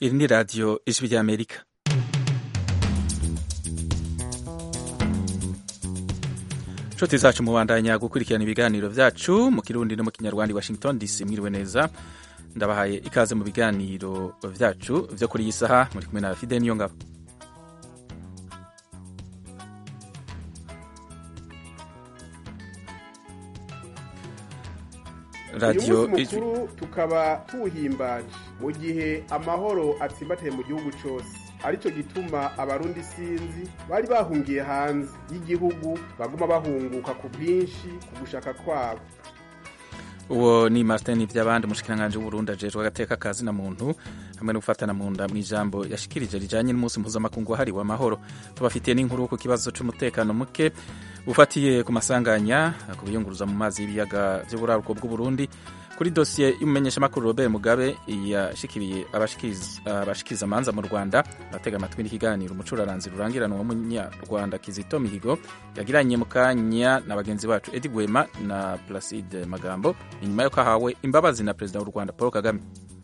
Iri ni radiyo ijwi ry'Amerika. Nshuti zacu mubandanya gukurikirana ibiganiro vyacu mu Kirundi no mu Kinyarwanda. Washington DC, mwiriwe neza, ndabahaye ikaze mu biganiro vyacu vyo kuri iyi saha. Muri kumwe na Fide Niyongabo. Radio mukuru tukaba tuwuhimbaje mu gihe amahoro atsimbataye mu gihugu cyose, arico gituma abarundi sinzi bari bahungiye hanze y'igihugu baguma bahunguka ku bwinshi ku gushaka kwabo. Uwo ni Martin Vyabandi, mushikiranganje w'Uburundi ajejwe agateka kazi na muntu hamwe no gufatana mu nda mw'ijambo yashikirije rijanye n'umunsi mpuzamakungu wahariwe amahoro. Tubafitiye n'inkuru ku kibazo c'umutekano muke ufatiye ku masanganya ku biyunguruza mu mazi y'ibiyaga vy'uburaruko bw'Uburundi. Kuri dosiye y'umumenyeshamakuru Robert Mugabe yashikiriye abashikiriza amanza mu Rwanda, batega amatwi n'ikiganiro umucuraranzi rurangiranwa w'umunyarwanda Kizito Mihigo yagiranye mu kanya na bagenzi bacu Edi Gwema na Placide Magambo inyuma yo kahawe imbabazi na Perezida w'u Rwanda Paul Kagame.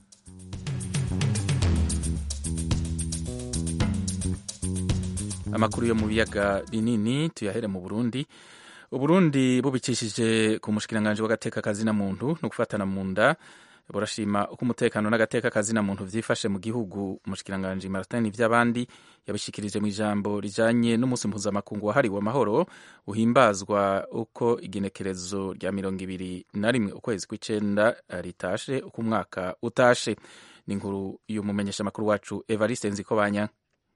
Amakuru yo mu biyaga binini tuyahere mu Burundi. Uburundi bubicishije ku mushikiranganje w'agateka kazi na muntu no gufatana mu nda burashima uko umutekano n'agateka kazi na muntu vyifashe mu gihugu. Umushikiranganje Martin Vyabandi yabishikirije mu ijambo rijanye n'umunsi mpuzamakungu wahariwe amahoro uhimbazwa uko igenekerezo rya 21 ukwezi kw'icenda ritashe uko umwaka utashe. Ni inkuru y'umumenyesha makuru wacu Evariste Nzikobanya.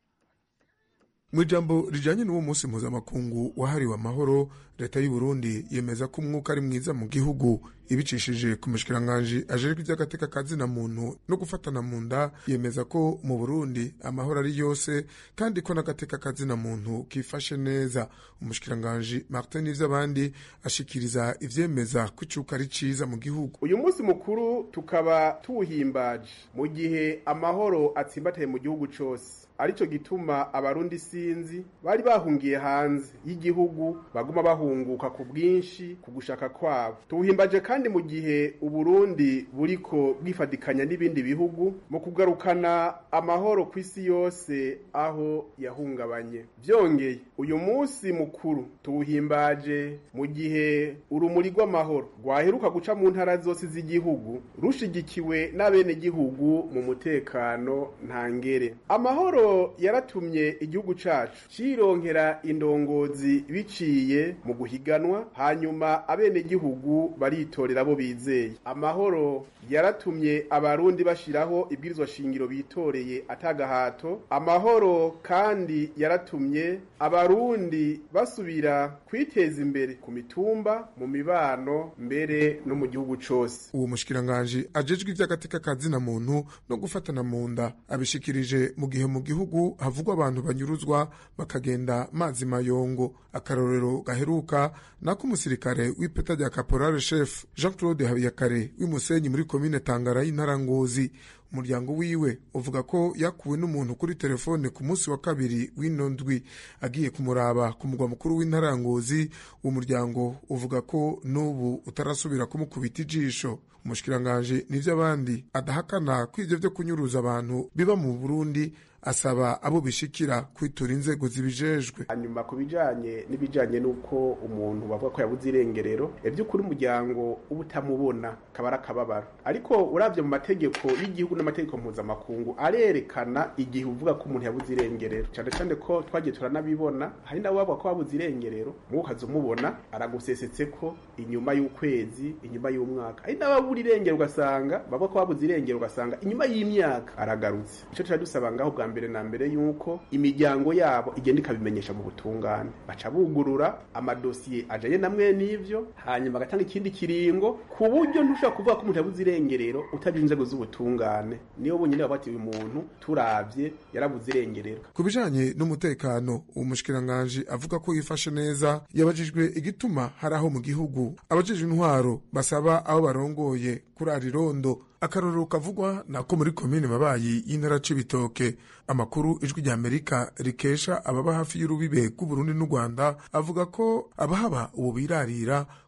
Mwijambo rijanye n'uwo munsi mpuzamakungu wahariwe amahoro, leta y'u Burundi yemeza ko umwuka ari mwiza mu gihugu ibicishije ku mushikiranganje ajejwe ivy'agateka kazi na muntu no gufatana mu nda. Yemeza ko mu Burundi amahoro ari yose kandi ko n'agateka kazi na muntu kifashe neza. Umushikiranganje Martin Vyabandi ashikiriza ivyemeza ko icuka ari ciza mu gihugu. Uyu munsi mukuru tukaba tuwuhimbaje mu gihe amahoro atsimbataye mu gihugu cyose, arico gituma abarundi sinzi bari bahungiye hanze y'igihugu baguma bahunguka ku bwinshi ku gushaka kwabo. Tuwuhimbaje kandi mu gihe Uburundi buriko bwifadikanya n'ibindi bihugu mu kugarukana amahoro ku isi yose aho yahungabanye. Vyongeye uyu munsi mukuru tuwuhimbaje mu gihe urumuri rw'amahoro rwaheruka guca mu ntara zose z'igihugu rushigikiwe n'abene gihugu mu mutekano ntangere. Amahoro yaratumye igihugu cacu cironkera indongozi biciye mu guhiganwa, hanyuma abene gihugu baritorera abo bizeye. Amahoro yaratumye abarundi bashiraho ibwirizwa shingiro bitoreye atagahato. Amahoro kandi yaratumye abarundi basubira kwiteza imbere ku mitumba, mu mibano, mbere no mu gihugu cose. Uwo mushikiranganje ajejwe ivy'agateka kazi na muntu no gufatana mu nda abishikirije mu gihe mu gihugu havugwa abantu banyuruzwa bakagenda mazi mayongo. Akarorero gaheruka nako umusirikare w'ipeta rya Caporal Chef Jean-Claude Habiyakare w'Imusenyi muri komine Tangara y'intara Ngozi. Umuryango wiwe uvuga ko yakuwe n'umuntu kuri telefone ku munsi wa kabiri w'ino ndwi agiye kumuraba ku mugwa mukuru w'intara Ngozi. Uwo muryango uvuga ko n'ubu utarasubira kumukubita ijisho. Umushikiranganje Vyabandi adahakana ko ivyo vyo kunyuruza abantu biba mu Burundi, asaba abo bishikira kwitura inzego zibijejwe. Hanyuma ku bijanye n'uko umuntu bavuga ko yabuze irengerero, ivy'ukuri umuryango ubutamubona kabara kababara, ariko uravye mu mategeko y'igihugu n'amategeko mpuzamakungu arerekana igihe uvuga ko umuntu yabuze irengerero. Cyane cyane ko twagiye turanabibona, hari nabo bavuga ko babuze irengerero mukaza umubona aragusesetse ko inyuma y'ukwezi, inyuma y'umwaka. Hari nabo irengero ugasanga bavuga ko babuze irengero ugasanga inyuma y'imyaka aragarutse. Ico turadusaba ngaho bwa mbere na mbere yuko imiryango yabo igenda ikabimenyesha mu butungane, baca bugurura amadosiye ajanye namwe n'ivyo, hanyuma agatanga ikindi kiringo ku buryo ntushobora kuvuga ko umuntu yabuze irengerero utaje inzego z'ubutungane. Niyo bonyene babati uyu muntu turavye yarabuze irengerero. Ku bijanye n'umutekano, umushikiranganje avuga ko yifashe neza. Yabajijwe igituma hari aho mu gihugu abajejwe intwaro basaba aho barongoye kurara irondo. Akarorero kavugwa nako muri komine Mabayi y'intara Cibitoke. Amakuru ijwi rya Amerika rikesha ababa hafi y'urubibe rw'Uburundi n'u Rwanda avuga ko abahaba ubu birarira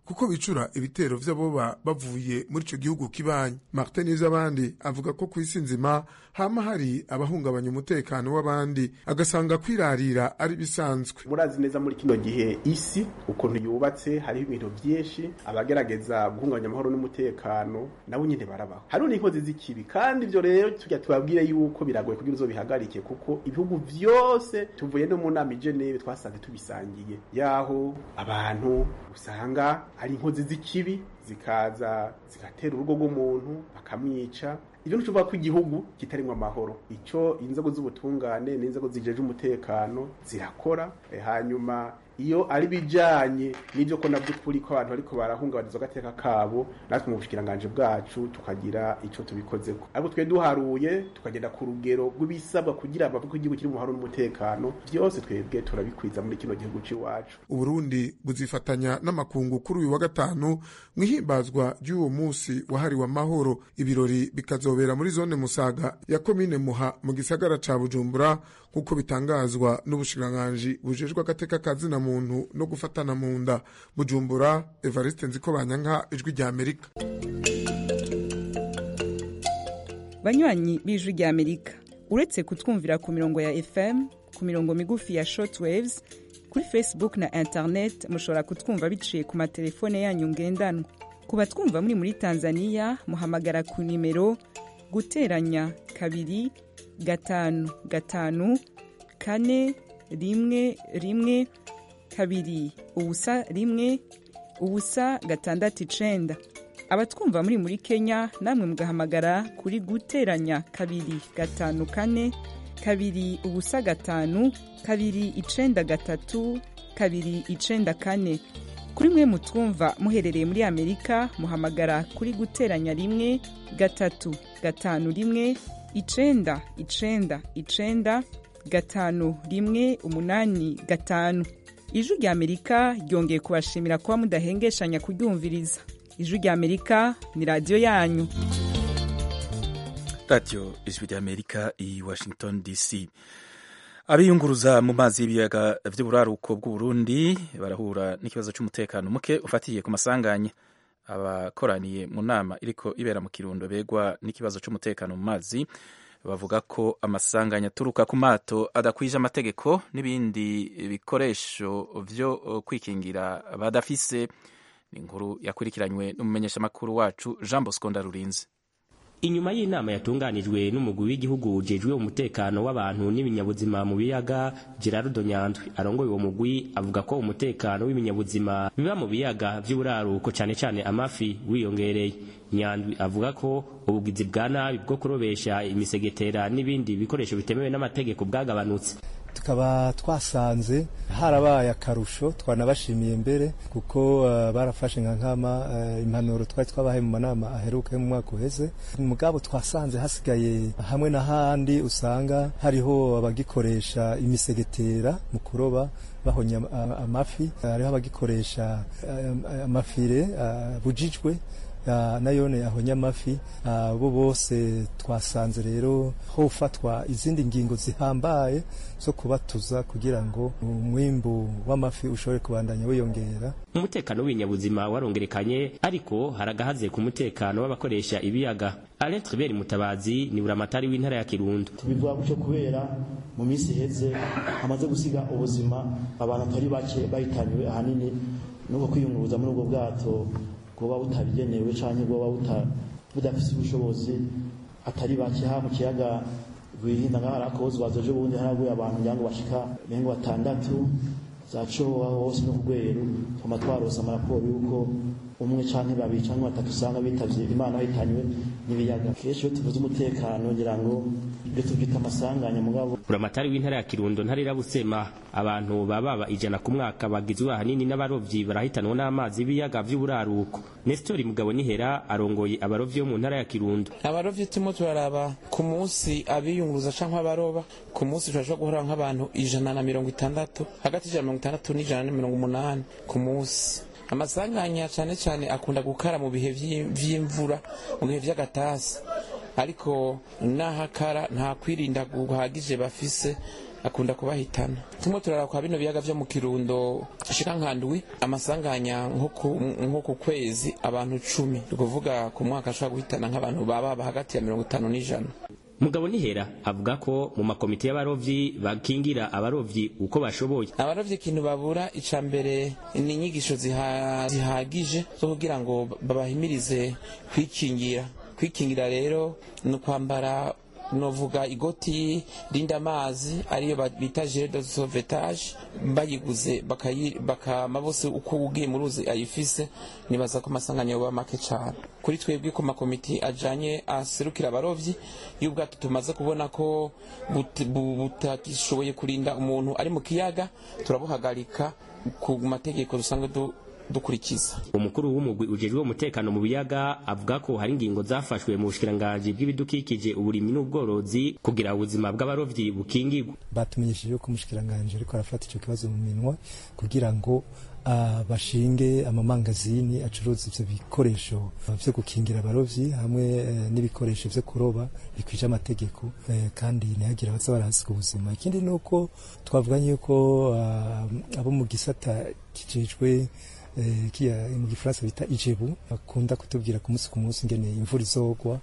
kuko bicura ibitero vy'aboba bavuye muri ico gihugu kibanyi. Martin Nizabandi avuga ko kw'isi nzima hama hari abahungabanya umutekano w'abandi, agasanga kwirarira ari bisanzwe. Murazi neza muri kino gihe isi ukuntu yubatse, hariho ibintu vyinshi abagerageza guhungabanya amahoro n'umutekano nabo nyene barabaho. Hariho n'inkozi z'ikibi, kandi ivyo rero tujya tubabwire yuko biragoye kugira uzobihagarike, kuko ibihugu vyose tuvuye no mu nama i Geneve twasanze tubisangiye, yaho abantu usanga ari inkozi z'ikibi zikaza zigatera urugo rw'umuntu bakamwica. Ivyo nucuvuga ko igihugu kitarimwo amahoro, ico inzego z'ubutungane n'inzego zijeje umutekano zirakora. Hanyuma iyo ari bijanye n'ivyo ko navy'ukuri ko abantu bariko barahungabanizwa agateka kabo, natwe mu bushikiranganje bwacu tukagira ico tubikozeko. Ariko twe duharuye tukagenda ku rugero rw'ibisabwa kugira bavuge ko igihugu kiri mu mahoro n'umutekano, vyose twebwe turabikwiza muri kino gihugu c'iwacu. Uburundi buzifatanya n'amakungu kuri uyu wa gatanu mwihimbazwa ry'uwo musi wahariwe amahoro. Ibirori bikazobera muri zone Musaga ya komine Muha mu gisagara ca Bujumbura, kuko bitangazwa n'ubushikiranganje bujejwe agateka kazina muntu no gufatana mu nda. Bujumbura, Evariste Nzikobanyanka, Ijwi rya Amerika. Banywanyi b'Ijwi rya Amerika, uretse kutwumvira ku mirongo ya FM, ku mirongo migufi ya shortwaves, kuri Facebook na internet mushobora kutwumva biciye ku matelefone yanyu ngendanwa. Ku batwumva muri Tanzania muhamagara ku nimero guteranya 255 4 1 2 ubusa 1 ubusa 6. Abatwumva muri Kenya namwe mugahamagara kuri guteranya 254 2 ubusa 5 2 93 2 94. Kuri mwe mutwumva muherereye muri Amerika muhamagara kuri guteranya 1 3 5 1 9 9 5 1 8 5. Ijwi rya Amerika ryongeye kubashimira kuba mudahengeshanya kuryumviriza. Ijwi rya Amerika ni radio yanyu. Radio Ijwi rya Amerika i Washington DC. Abiyunguruza mu mazi y'ibiyaga vy'uburaruko bw'Uburundi barahura n'ikibazo c'umutekano muke ufatiye ku masanganya. Abakoraniye mu nama iriko ibera mu Kirundo begwa n'ikibazo c'umutekano mu mazi bavuga ko amasanganya turuka ku mato adakwije amategeko n'ibindi bikoresho vyo kwikingira badafise. Ni inkuru yakurikiranywe n'umumenyeshamakuru wacu Jean Bosco Ndarurinze. Inyuma y'inama yatunganijwe n'umugwi w'igihugu ujejwe umutekano w'abantu n'ibinyabuzima mu biyaga, Gerardo Nyandwi arongoye uwo mugwi avuga ko umutekano w'ibinyabuzima biba mu biyaga vy'uburaruko cane cane amafi wiyongereye. Nyandwi avuga ko ubugizi bwa nabi bwo kurobesha imisegetera n'ibindi bikoresho bitemewe n'amategeko bwagabanutse. Tukaba twasanze harabaye akarusho, twanabashimiye mbere kuko barafashe nkama impanuro twari twabahaye mu manama aheruka mu mwaka uheze. Mugabo twasanze hasigaye hamwe na handi usanga hariho abagikoresha imisegetera mu kuroba bahonya amafi, hariho abagikoresha amafire bujijwe nayone yahonya amafi. Bo bose twasanze rero hofatwa izindi ngingo zihambaye zo kubatuza kugira ngo umwimbu w'amafi ushobore kubandanya wiyongera. Umutekano w'ibinyabuzima warongerekanye, ariko haragahaze ku mutekano w'abakoresha ibiyaga. Alain Tribert Mutabazi ni buramatari w'intara ya Kirundo. Tubivuga cyo kubera mu minsi iheze hamaze gusiga ubuzima abantu atari bake bahitanywe ahanini nuko kwiyunguruza muri ubwo bwato kuba butabigenewe canke kuba budafise ubushobozi atari bake ha mu kiyaga Rwihinda ngarakozwa zoje bundi haraguye abantu nyango bashika 6 zaco hose no kugwero amatwarosa amaraporo yuko umwe canke babiri canke batatu usanga bitavye Imana hitanywe n'ibiyaga. Kesho tuvuze umutekano ngira ngo ibyo tugita amasanganya mugabo. Buramatari w'intara ya Kirundo ntarira busema abantu bababa 100 ku mwaka bagizwe ahanini n'abarovyi barahitanwa n'amazi y'ibiyaga vy'uburaruko. Nestor Mugabo Nihera arongoye abarovyi bo mu ntara ya Kirundo. Abarovyi timo turaraba ku munsi abiyunguruza canke abaroba ku munsi turashobora guhora nk'abantu 160 hagati ya 60 n'180 ku munsi. Amasanganya cyane cyane akunda gukara mu bihe vy'imvura, mu bihe vy'agatasi, ariko nahakara nta kwirinda guhagije bafise akunda kubahitana. Tumwe turara kwa bino biyaga vyo mu Kirundo ashika nkandwi amasanganya nko ku kwezi abantu 10 kuvuga ku mwaka ashobora guhitana nk'abantu baba hagati ya 50 n'ijana. Mugabo Nihera avuga ko mu makomite y'abarovyi bakingira abarovyi uko bashoboye. Abarovyi ikintu babura icambere ni inyigisho zihagije zo kugira ngo babahimirize kwikingira rero no kwambara novuga igoti rinda amazi ariyo bita gel de sauvetage bayiguze bakama bose uko ugiye mu ruzi ayifise nibaza ko masanganya yoba make cyane kuri twebwe ko makomiti ajanye aserukira abarovyi y'ubwato tumaze kubona ko butakishoboye kurinda umuntu ari mu kiyaga turabuhagarika ku mategeko rusanzwe dukurikiza. Umukuru w'umugwi ujejwe umutekano mu biyaga avuga ko hari ingingo zafashwe mu bushikiranganje bw'ibidukikije uburimi n'ubworozi kugira ubuzima bw'abarovyi bukingirwa. Batumenyesheje ko umushikiranganje ariko arafata ico kibazo mu minwa kugira ngo bashinge amamangazini acuruza ivyo bikoresho vyo gukingira abarovyi hamwe n'ibikoresho vyo kuroba bikwije amategeko kandi ntihagira abaza barahasiga ubuzima. Ikindi nuko twavuganye yuko abo mu gisata kijejwe mu gifaransa bita ijebu bakunda kutubwira ku munsi ingene imvura izogwa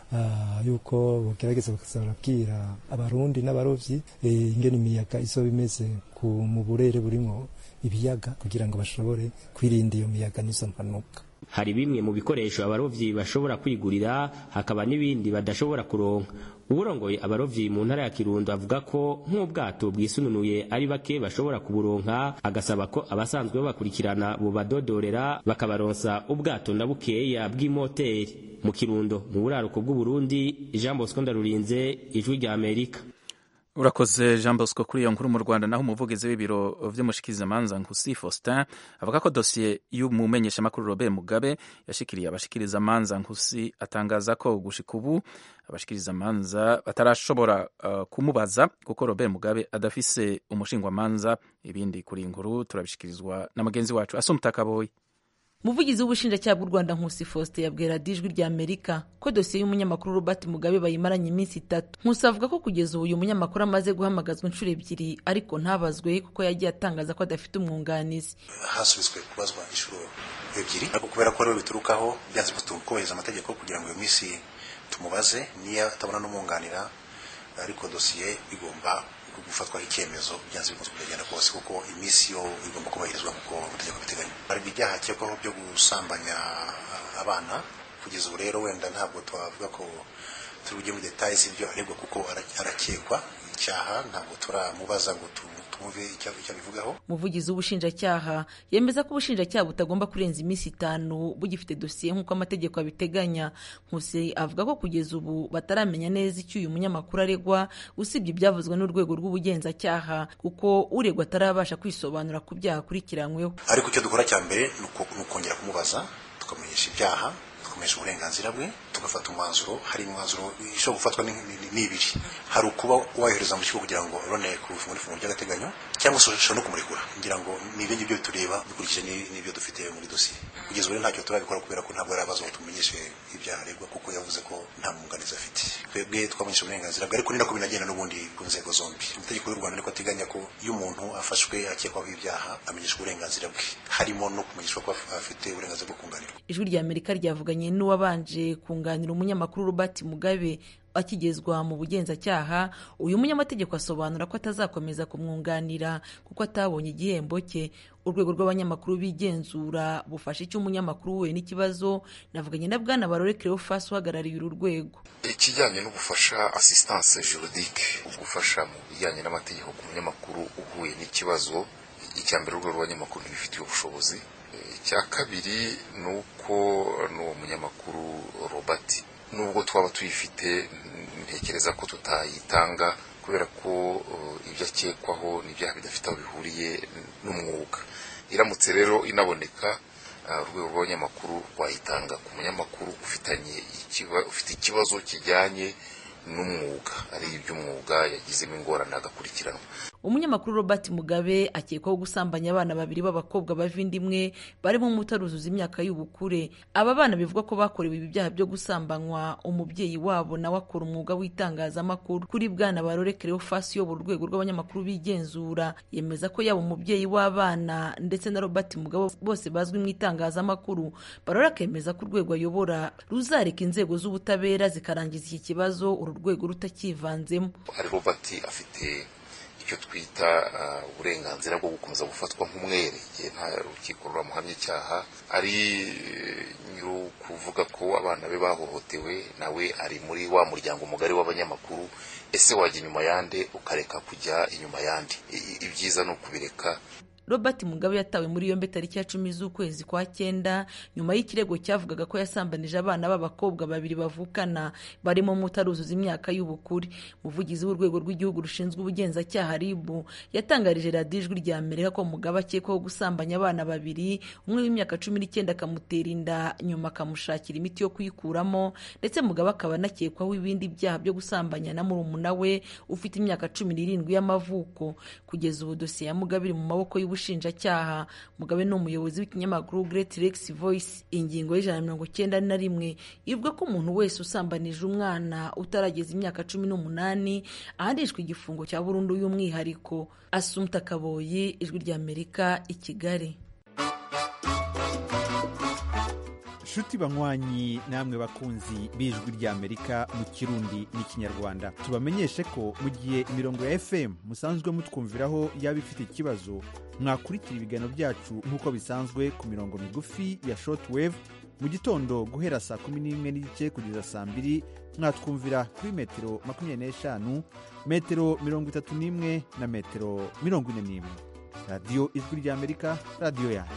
yuko bogerageza bakazababwira abarundi n'abarovyi ingene imiyaga izoba imeze mu burere burimo ibiyaga kugira ngo bashobore kwirinda iyo miyaga n'izo mpanuka. Hari bimwe mu bikoresho abarovyi bashobora kwigurira hakaba n'ibindi badashobora kuronka. Uburongoye abarovyi mu ntara ya Kirundo avuga ko nk'ubwato bwisununuye ari bake bashobora kuburonka agasaba ko abasanzwe bakurikirana bubadodorera bakabaronsa ubwato na bukeya bw'imoteri. Mu Kirundo mu buraruko bw'u Burundi, Jean Bosco Ndarurinze, Ijwi rya Amerika. Urakoze Jean Bosco kuri iyo nkuru. Mu Rwanda naho umuvugizi w'ibiro vy'umushikirizamanza Nkusi Faustin avuga ko dosiye y'umumenyeshamakuru Robert Mugabe yashikiriye abashikirizamanza. Nkusi atangaza ko gushika ubu abashikirizamanza batarashobora kumubaza kuko Robert Mugabe adafise umushingwamanza. Ibindi kuri inkuru turabishikirizwa na mugenzi wacu Asumta Kaboyi. Umuvugizi w'ubushinjacyaha bw'u Rwanda Nkusi Faustin yabwira Ijwi rya Amerika ko dosiye y'umunyamakuru Robert Mugabe bayimaranye iminsi 3. Nkusi avuga ko kugeza ubu uyu munyamakuru amaze guhamagazwa inshuro 2 ariko ntabazwe kuko yagiye atangaza ko adafite umwunganizi. Hasubizwe kubazwa inshuro 2 ariko kubera ko rero biturukaho byanze kubahiriza amategeko kugira ngo iyo minsi tumubaze niya atabona n'umwunganira, ariko dosiye igomba gufatwa icyemezo byanze bikunze kugenda kose kuko imisi yo igomba kubahirizwa kuko amategeko abiteganya. Hari ibyaha cyekwaho byo gusambanya abana kugeza ubu rero wenda ntabwo twavuga ko turi mu details ibyo aregwa kuko arakekwa icyaha, ntabwo turamubaza ngo tumve icyo bivugaho. Umuvugizi w'ubushinjacyaha yemeza ko ubushinjacyaha butagomba kurenza iminsi 5 bugifite dosiye nk'uko amategeko abiteganya. Nkusi avuga ko kugeza ubu bataramenya neza icyo uyu munyamakuru aregwa usibye ibyavuzwe n'urwego rw'ubugenzacyaha kuko uregwa atarabasha kwisobanura ku byaha akurikiranyweho. Ariko icyo dukora cya mbere ni ukongera kumubaza tukamenyesha ibyaha, tukamesha uburenganzira bwe, tugafata umwanzuro. Hari umwanzuro ishobora gufatwa n'ibiri. Hari ukuba wayohereza mu kigo kugira ngo urone kufunga ifungo ry'agateganyo cyangwa se ushobora no kumurekura. Ngira ngo ni ibindi byo tureba dukurikije n'ibyo dufite muri dosiye. Kugeza ubu ntacyo turabikora kubera ko ntabwo arabazo tumenyeshe ibyaha aregwa kuko yavuze ko nta mwunganizi afite. Twebwe twamenyesha uburenganzira bwe ariko ni nako binagenda n'ubundi ku nzego zombi. Amategeko y'u Rwanda niko ateganya ko iyo umuntu afashwe akekwaho ibyaha amenyeshwa uburenganzira bwe, harimo no kumenyeshwa ko afite uburenganzira bwo kunganirwa. Ijwi rya Amerika ryavuganye n'uwabanje kunganira umunyamakuru Robert Mugabe akigezwa mu bugenzacyaha. Uyu munyamategeko asobanura ko atazakomeza kumwunganira kuko atabonye igihembo cye. Urwego rw'abanyamakuru bigenzura bufasha icyo umunyamakuru we n'ikibazo. Navuganye na Bwana Barore Cleophas uhagarariye uru rwego. Ikijyanye no gufasha assistance juridique, gufasha mu bijyanye n'amategeko ku munyamakuru uhuye n'ikibazo, icyambere urwego rw'abanyamakuru bifitiye ubushobozi. Icya kabiri nuko no munyamakuru Robert nubwo twaba tuyifite ntekereza ko tutayitanga kubera ko ibyo akekwaho n'ibyaha bidafite aho bihuriye n'umwuga. Iramutse rero inaboneka urwego rw'abanyamakuru rwayitanga ku munyamakuru ufite ikibazo kijyanye n'umwuga, ari iby'umwuga yagizemo ingorane agakurikiranwa. umunyamakuru Robert Mugabe akekwaho gusambanya abana babiri b'abakobwa bava inda imwe barimo mutaruzuza imyaka y'ubukure. Aba bana bivugwa ko bakorewe ibi byaha byo gusambanywa umubyeyi wabo nawe akora umwuga w'itangazamakuru. Kuri Bwana Barore Cleophas uyobora urwego rw'abanyamakuru bigenzura, yemeza ko yaba umubyeyi w'abana ndetse na Robert Mugabe bose bazwi mu itangazamakuru. Barore akemeza ko urwego ayobora ruzareka inzego z'ubutabera zikarangiza iki kibazo uru rwego rutakivanzemo. Robert afite icyo twita uburenganzira bwo gukomeza gufatwa nk'umwere igihe nta rukiko ruramuhamya icyaha, ari nyuru kuvuga ko abana be bahohotewe nawe ari muri wa muryango mugari w'abanyamakuru. Ese wajya inyuma yande ukareka kujya inyuma yandi? Ibyiza ni ukubireka. Robert Mugabe yatawe muri yombi tariki ya 10 z'ukwezi kwa 9 nyuma y'ikirego cyavugaga ko yasambanije abana b'abakobwa babiri bavukana barimo mutaruzuza imyaka y'ubukure. Umuvugizi w'urwego rw'igihugu rushinzwe ubugenzacyaha RIB yatangarije radiyo Ijwi rya Amerika ko Mugabe akekwaho gusambanya abana babiri, umwe w'imyaka 19 akamutera inda nyuma akamushakira imiti yo kuyikuramo, ndetse Mugabe akaba anakekwaho ibindi byaha byo gusambanya na murumuna we ufite imyaka 17 y'amavuko. Kugeza ubu dosiye ya Mugabe iri mu maboko y'ubushinjacyaha. Mugabe ni umuyobozi w'ikinyamakuru Great Lakes Voice. Ingingo y'191 ivuga ko umuntu wese usambanije umwana utarageza imyaka 18 ahanishwa igifungo cya burundu y'umwihariko. Assumpta Kaboyi, Ijwi rya Amerika, i Kigali. Shuti banywanyi namwe bakunzi b'Ijwi rya Amerika mu Kirundi n'Ikinyarwanda, tubamenyeshe ko mu gihe imirongo ya FM musanzwe mutwumviraho yaba ifite ikibazo, mwakurikira ibiganiro byacu nk'uko bisanzwe ku mirongo migufi ya shortwave mu gitondo guhera saa 11:30 kugeza saa 2, mwatwumvira kuri metero 25, metero 31 na metero 41. Radio Ijwi rya Amerika, radio yanyu.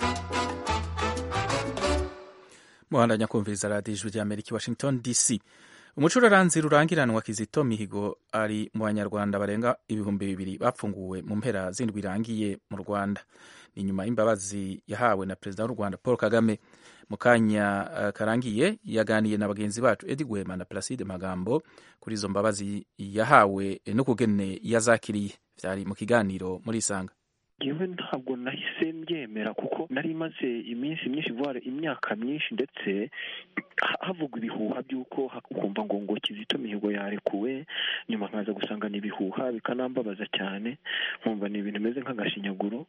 Muhandanya kumviriza radiyo Ijwi rya Amerika i Washington DC. Umucuraranzi rurangiranwa Kizito Mihigo ari mu Banyarwanda barenga 2,000 bapfunguwe mu mpera z'indwi irangiye mu Rwanda. Ni nyuma y'imbabazi yahawe na Perezida w'u Rwanda Paul Kagame. Mu kanya karangiye yaganiye na bagenzi bacu Edi Gwema na Placide Magambo kuri izo mbabazi yahawe no kugene yazakiriye. Vyari mu kiganiro muri Isanga. Yewe ntabwo nahise mbyemera kuko nari maze iminsi myinshi vuba imyaka myinshi, ndetse havugwa ibihuha by'uko ukumva ngo Kizito Mihigo yarekuwe, nyuma nkaza gusanga ni ibihuha bikanambabaza cyane, nkumva ni ibintu bimeze nk'agashinyaguro.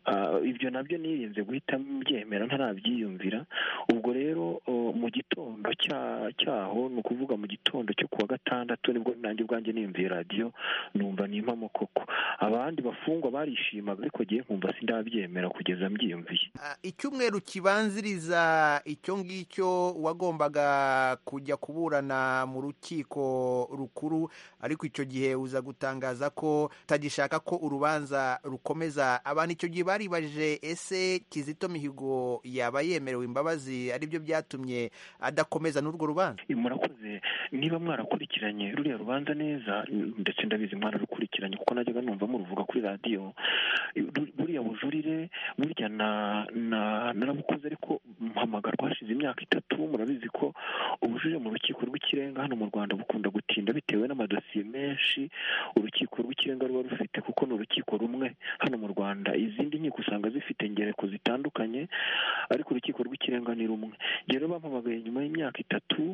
Ibyo nabyo nirinze guhita mbyemera ntarabyiyumvira. Ubwo rero mu gitondo cyaho, ni ukuvuga mu gitondo cyo kuwa gatandatu, nibwo nanjye ubwanjye niyumviye radiyo numva ni impamo koko. Abandi bafungwa barishimaga, ariko giye nkumva sindabyemera kugeza mbyiyumviye. Icyumweru kibanziriza icyo ngicyo wagombaga kujya kuburana mu rukiko rukuru, ariko icyo gihe uza gutangaza ko utagishaka ko urubanza rukomeza. Abantu icyo gihe baribajije ese Kizito Mihigo yaba yemerewe imbabazi aribyo byatumye adakomeza n'urwo rubanza? Murakoze. Niba mwarakurikiranye ruriya rubanza neza, ndetse ndabizi mwararukurikiranye kuko najyaga numva muruvuga kuri radiyo, buriya bujurire burya narabukoze, ariko mpamagarwa hashize imyaka 3. Murabizi ko ubujurire mu rukiko rw'ikirenga hano mu Rwanda bukunda gutinda bitewe n'amadosiye menshi urukiko rw'ikirenga ruba rufite, kuko ni urukiko rumwe hano mu Rwanda. Izindi nkiko usanga zifite ingereko zitandukanye, ariko urukiko rw'ikirenga ni rumwe. Rero bampamagaye nyuma y'imyaka 3,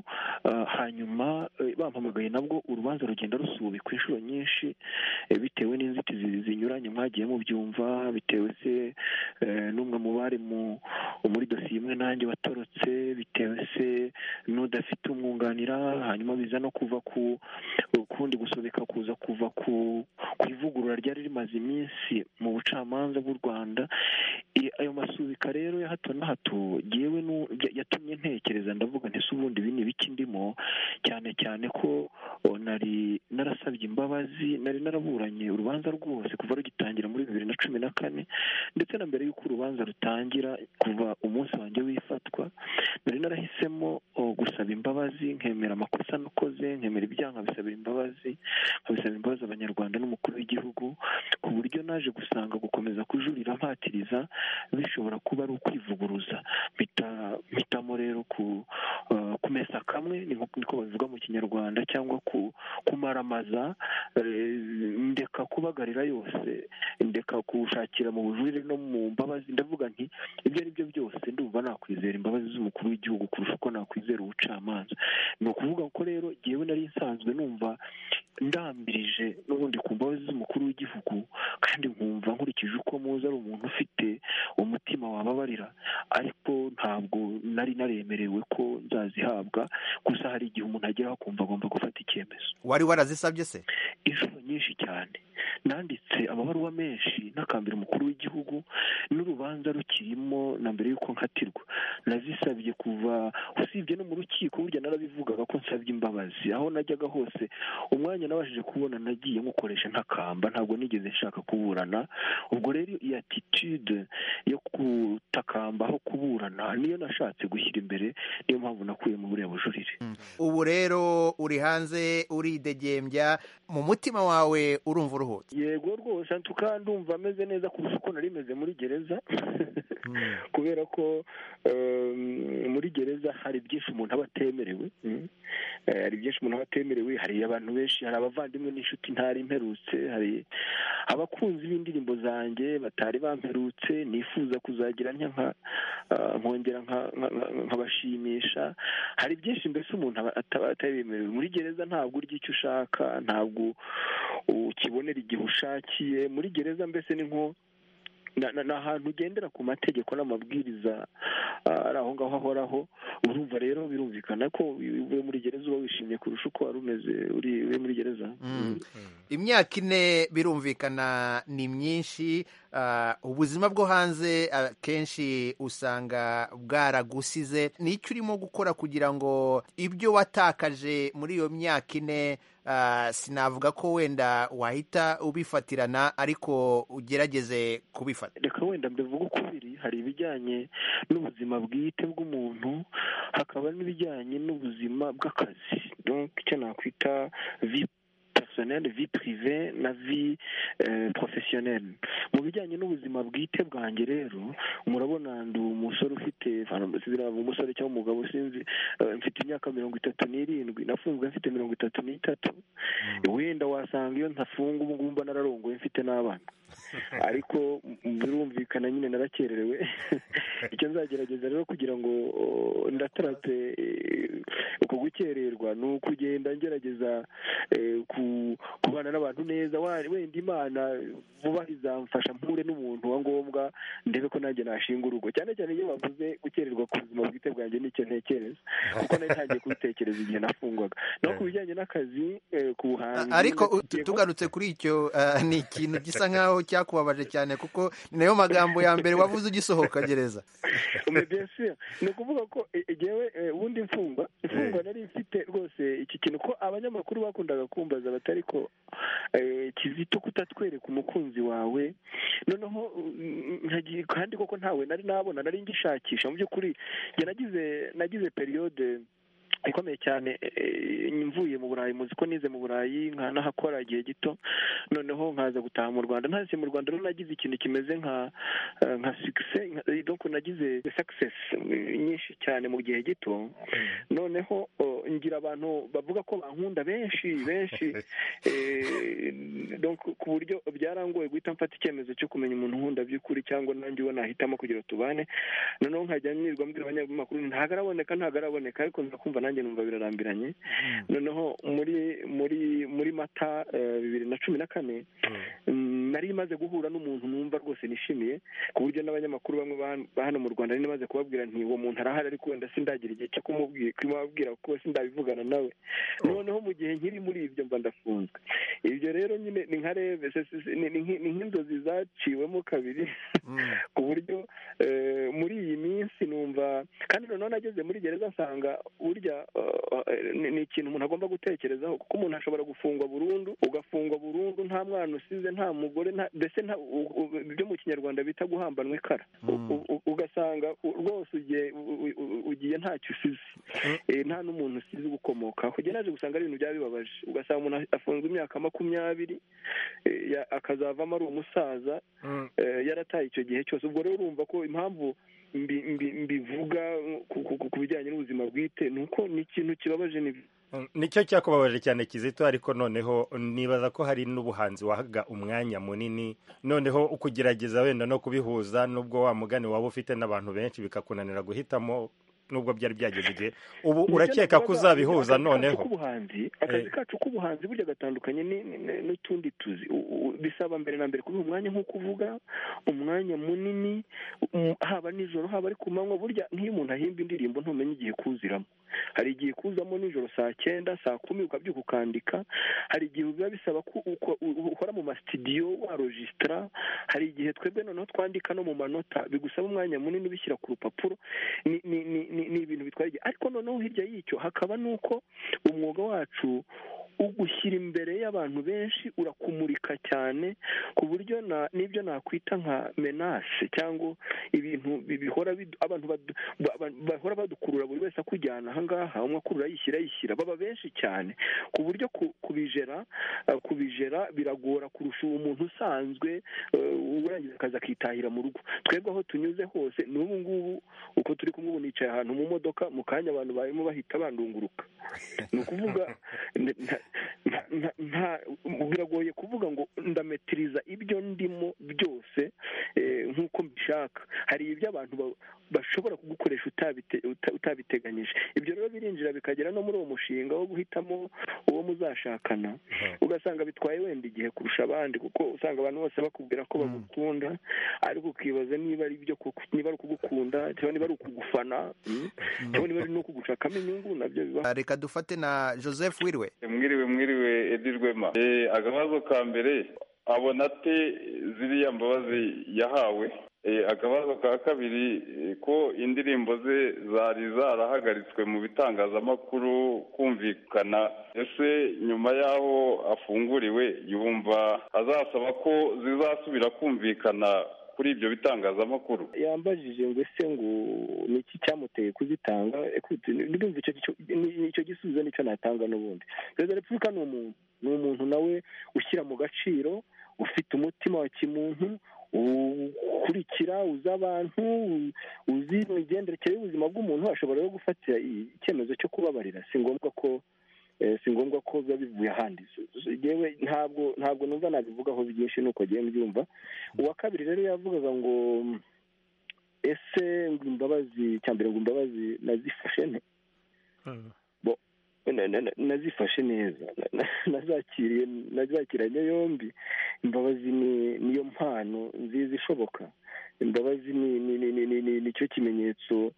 hanyuma bampamagaye nabwo urubanza rugenda rusubikwa inshuro nyinshi bitewe n'inzitizi zinyuranye mwagiye mubyumva, bitewe se n'umwe mu bari muri dosiye imwe nanjye watorotse, bitewe se n'udafite umwunganira, hanyuma biza no kuva ku kundi gusubika kuza kuva ku ivugurura ryari rimaze iminsi mu bucamanza bw'u Rwanda. Ayo masubika rero ya hato na hato yewe yatumye ntekereza, ndavuga nti ubundi ibi ni biki ndimo, cyane cyane ko nari narasabye imbabazi, nari naraburanye urubanza rwose kuva rugitangira muri 2014, ndetse na mbere y'uko urubanza rutangira, kuva umunsi wanjye wifatwa nari narahisemo gusaba imbabazi, nkemera amakosa nakoze, nkemera ibyaha nkabisabira imbabazi, nkabisaba imbabazi Abanyarwanda n'umukuru w'igihugu, ku buryo naje gusanga gukomeza kujurira mpatiriza bishobora kuba ari ukwivuguruza. Mpitamo rero kumesa kamwe niko bavuga mu kinyarwanda, cyangwa kumaramaza, ndeka kubagarira yose, ndeka kushakira mu bujurire no mu mbabazi. Ndavuga nti ibyo ari byo byose ndumva nakwizera imbabazi z'umukuru w'igihugu kurusha uko nakwizera ubucamanza. Ni ukuvuga ko rero jyewe nari nsanzwe numva ndambirije n'ubundi ku mbabazi z'umukuru w'igihugu, kandi nkumva nkurikije uko muzi ari umuntu ufite umutima wababarira, ariko ntabwo nari naremerewe ko nzazihabwa. Gusa hari igihe umuntu ageraho akumva agomba gufata icyemezo. wari warazisabye se? Inshuro nyinshi cyane nanditse amabaruwa menshi nakambira umukuru w'igihugu, n'urubanza rukirimo na mbere y'uko nkatirwa nazisabye kuva, usibye no mu rukiko burya narabivugaga ko nsabye imbabazi. Aho najyaga hose umwanya nabashije kubona nagiye nkukoresha ntakamba, ntabwo nigeze nshaka kuburana. Ubwo rero iyi attitude yo kutakamba aho kuburana niyo nashatse gushyira imbere, niyo mpamvu nakuye mu buriya bujurire. Ubu rero uri hanze uridegembya, mu mutima wawe urumva uruhutse? Yego rwose, ntuka ndumva ameze neza kurusha uko nari meze muri gereza. Kubera ko muri gereza hari byinshi umuntu aba atemerewe, hari abantu benshi, hari abavandimwe n'inshuti ntari mperutse, hari abakunzi b'indirimbo zanjye batari bamperutse nifuza kuzagira nkongera nkabashimisha. Hari byinshi mbese umuntu atabemerewe muri gereza. Ntabwo urya icyo ushaka, ntabwo ukibonera igihe ushakiye muri gereza. Mbese ni nko ni ahantu ugendera ku mategeko n'amabwiriza ari aho ngaho ahoraho. Urumva rero birumvikana ko uvuye muri gereza uba wishimye kurusha uko wari umeze uri muri gereza. Imyaka 4 birumvikana ni myinshi. Ubuzima bwo hanze akenshi usanga bwaragusize. Nicyo urimo gukora kugira ngo ibyo watakaje muri iyo myaka 4, sinavuga ko wenda wahita ubifatirana, ariko ugerageze kubifata? Reka wenda mbivuga uko biri. Hari ibijyanye n'ubuzima bwite bw'umuntu, hakaba n'ibijyanye n'ubuzima bw'akazi, donc icyo nakwita vie personnelle, vie privée na vie professionnelle. Mu bijyanye n'ubuzima bwite bwanjye rero, murabona ndi umusore ufite umusore cyangwa umugabo sinzi, mfite imyaka 37, nafunzwe mfite 33. Wenda wasanga iyo ntafunga ubu ngubu mba nararongoye mfite n'abana, ariko birumvikana nyine narakererewe. Icyo nzagerageza rero kugira ngo ndatarape uko gukererwa ni ukugenda ngerageza kubana n'abantu neza. Wenda Imana vuba izamfasha mpure n'umuntu wa ngombwa, ndebe ko nanjye nashinga urugo. Cyane cyane iyo bavuze gukererwa ku buzima bwite bwanjye nicyo ntekereza, kuko nari ntangiye kubitekereza igihe nafungwaga. No ku bijyanye n'akazi, ku buhanzi. Ariko tugarutse kuri icyo, ni ikintu gisa nkaho cyakubabaje cyane, kuko ni nayo magambo ya mbere wavuze ugisohoka gereza. Ni ukuvuga ko jewe ubundi imfungwa nari mfite rwose iki kintu, ko abanyamakuru bakundaga kumbaza batari ko Kizito kutatwereka umukunzi wawe. Noneho kandi koko ntawe nari nabona, nari ngishakisha. Mu by'ukuri nagize periode ikomeye cyane mvuye mu Burayi. Muzi ko nize mu Burayi nkanahakora igihe gito, noneho nkaza gutaha mu Rwanda. Ntase mu Rwanda rero nagize ikintu kimeze nka success, donc nagize success nyinshi cyane mu gihe gito. Noneho ngira abantu bavuga ko bankunda benshi donc ku buryo byarangoye guhita mfata icyemezo cyo kumenya umuntu nkunda by'ukuri, cyangwa nanjye uwo nahitamo kugira tubane. Noneho nkajya nirwa mbwira abanyamakuru ntabwo araboneka, ariko ndakumva nanjye numva birarambiranye. Noneho muri Mata 2014 nari maze guhura n'umuntu numva rwose nishimiye, ku buryo n'abanyamakuru bamwe ba hano mu Rwanda nari maze kubabwira nti uwo muntu arahari, ariko wenda sindagira igihe cyo kumubwira kuko sindabivugana nawe. Noneho mu gihe nkiri muri ibyo mba ndafunzwe. Ibyo rero nyine ni nka reve, ni nk'inzozi zaciwemo kabiri. Ku buryo muri iyi minsi numva, kandi noneho nageze muri gereza nsanga burya ni ikintu umuntu agomba gutekerezaho, kuko umuntu ashobora gufungwa burundu, ugafungwa burundu nta mwana usize, nta mugore, mbese byo mu Kinyarwanda bita guhambanwa ikara. Ugasanga rwose ugiye ntacyo usize, nta n'umuntu usize ugukomokaho. Kugera naje gusanga ari ibintu byaba bibabaje. Ugasanga umuntu afunzwe imyaka 20, akazavamo ari umusaza yarataye icyo gihe cyose. Ubwo rero urumva ko impamvu mbivuga ku bijyanye n'ubuzima bwite ni uko ni ikintu kibabaje. nicyo cyakubabaje cyane Kizito, ariko noneho nibaza ko hari n'ubuhanzi wahaga umwanya munini, noneho ukugerageza wenda no kubihuza, nubwo wa mugani waba ufite n'abantu benshi bikakunanira guhitamo nubwo byari byageze igihe, ubu urakeka ko uzabihuza noneho? Akazi kacu k'ubuhanzi burya gatandukanye n'utundi tuzi. Bisaba mbere na mbere kubiha umwanya nk'uko uvuga, umwanya munini, haba nijoro haba ari ku manywa. Burya nk'iyo umuntu ahimba indirimbo ntumenye igihe kuziramo. Hari igihe kuzamo nijoro 9 10 ukabyuka ukandika. Hari igihe biba bisaba ko ukora mu masitidiyo warojisitara. Hari igihe twebwe noneho twandika no mu manota, bigusaba umwanya munini ubishyira ku rupapuro. Ni ibintu bitwara igihe. Ariko noneho hirya y'icyo hakaba nuko umwuga wacu ugushyira imbere y'abantu benshi, urakumurika cyane ku buryo n'ibyo nakwita nka menase cyangwa ibintu bihora abantu bahora badukurura, buri wese akujyana ahangaha, umwe akurura yishyira baba benshi cyane ku buryo kubijera biragora kurusha umuntu usanzwe urangiza akazi akitahira mu rugo. Twebwe aho tunyuze hose n'ubu ngubu uko turi kumwe, ubu nicaye ahantu mu modoka, mu kanya abantu barimo bahita bandunguruka. Ni ukuvuga biragoye kuvuga ngo ndametiriza ibyo ndimo byose nk'uko mbishaka. Hari ibyo abantu bashobora kugukoresha utabiteganyije. Ibyo rero birinjira bikagera no muri uwo mushinga wo guhitamo uwo muzashakana, ugasanga bitwaye wenda igihe kurusha abandi, kuko usanga abantu bose bakubwira ko bagukunda, ariko ukibaza niba ari byo, niba ari ukugukunda cyangwa niba ari ukugufana cyangwa niba ari no kugushakamo inyungu. Nabyo biba. Reka dufate na Joseph Wirwe. Mwiriwe Edi Rwema. Akabazo ka mbere, abona ate ziriya mbabazi yahawe? Akabazo ka kabiri, ko indirimbo ze zari zarahagaritswe mu bitangazamakuru kumvikana, ese nyuma y'aho afunguriwe yumva azasaba ko zizasubira kumvikana kuri ibyo bitangazamakuru? Yambajije ngo ese ngo ni iki cyamuteye kuzitanga. Ndumva icyo gisubizo nicyo natanga n'ubundi. Perezida wa Repubulika ni umuntu nawe ushyira mu gaciro, ufite umutima wa kimuntu, ukurikira, uzi abantu, uzi imigendekere y'ubuzima bw'umuntu. ashobora rero gufatira icyemezo cyo kubabarira. Si ngombwa ko biba bivuye ahandi. Yewe ntabwo numva nabivugaho byinshi, nuko agiye mbyumva. Uwa kabiri rero yavugaga ngo ese ngo imbabazi, cyambere ngo imbabazi nazifashe nte? Nazifashe neza, nazakiranye yombi. Imbabazi niyo mpano nziza ishoboka. Imbabazi ni cyo kimenyetso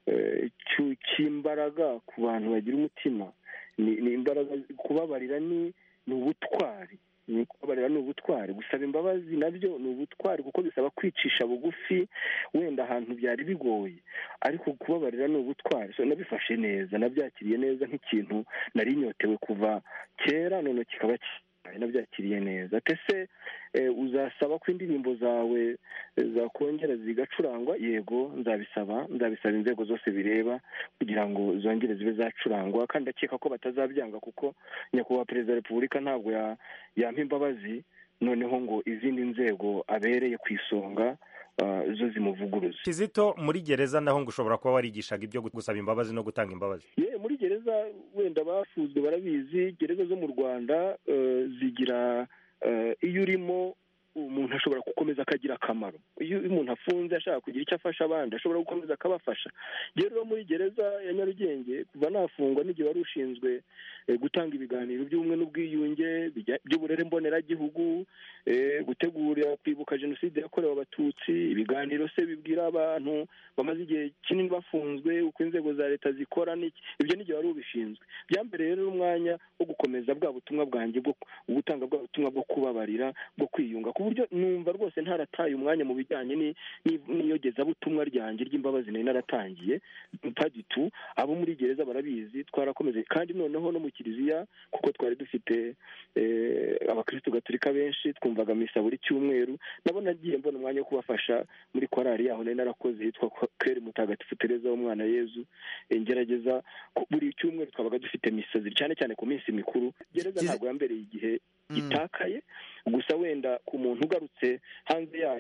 cy'imbaraga ku bantu bagira umutima. Ni imbaraga. Kubabarira ni ubutwari. Kubabarira ni ubutwari. Gusaba imbabazi nabyo ni ubutwari, kuko bisaba kwicisha bugufi wenda ahantu byari bigoye, ariko kubabarira ni ubutwari. So nabifashe neza, nabyakiriye neza nk'ikintu nari nyotewe kuva kera, none kikaba nabyakiriye neza. Ese uzasaba ko indirimbo zawe zakongera zigacurangwa? Yego, nzabisaba inzego zose bireba kugira ngo zongere zibe zacurangwa, kandi ndakeka ko batazabyanga, kuko nyakubahwa Perezida wa Repubulika ntabwo yampa imbabazi noneho ngo izindi nzego abereye ku isonga zo zimuvuguruza. Kizito, muri gereza naho ngo ushobora kuba warigishaga ibyo gusaba imbabazi no gutanga imbabazi? Muri gereza wenda bafuzwe barabizi. Gereza zo mu Rwanda zigira, iyo urimo umuntu ashobora gukomeza akagira akamaro. Iyo umuntu afunze ashaka kugira icyo afasha abandi, ashobora gukomeza akabafasha. Rero muri gereza ya Nyarugenge kuva nafungwa, n'igihe wari ushinzwe gutanga ibiganiro by'ubumwe n'ubwiyunge, by'uburere mboneragihugu, gutegura kwibuka jenoside yakorewe Abatutsi, ibiganiro se bibwira abantu bamaze igihe kinini bafunzwe uko inzego za leta zikora, ibyo n'igihe wari ubishinzwe. Byambereye rero umwanya wo gukomeza bwa butumwa bwanjye bwo gutanga bwa butumwa bwo kubabarira, bwo kwiyunga, ku buryo numva rwose ntarataye umwanya mu bijyanye n'iyogezabutumwa ryanjye ry'imbabazi nari naratangiye. Paditu abo muri gereza barabizi, twarakomeje. Kandi noneho no mu kiliziya, kuko twari dufite abakristo gatolika benshi, twumvaga misa buri cyumweru, nabo nagiye mbona umwanya wo kubafasha muri korali yaho nari narakoze yitwa Kweri Mutagatifu Tereza w'Umwana Yezu. Ngerageza buri cyumweru twabaga dufite misa cyane cyane ku minsi mikuru. Gereza ntabwo yambereye igihe gitakaye, gusa wenda ku muntu ugarutse hanze yayo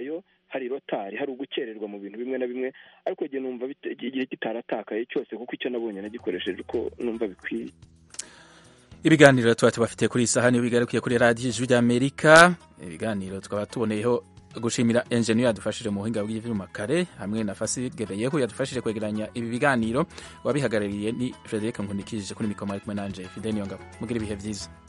hari rotari, hari ugukererwa mu bintu bimwe na bimwe, ariko njye numva igihe kitaratakaye cyose kuko icyo nabonye nagikoresheje uko numva bikwiye. Ibiganiro tuba tubafite kuri iyi saha niyo bigarukiye kuri radiyo ijwi ry'Amerika. Ibiganiro tukaba tuboneyeho gushimira engineer yadufashije mu buhinga bw'ivyuma kare hamwe na Fasil Gebeyeho yadufashije kwegeranya ibi biganiro, wabihagarariye ni Frederic Nkundikije kuri mikoro kumwe nanje Fidel Niyongabo. Mugire ibihe byiza.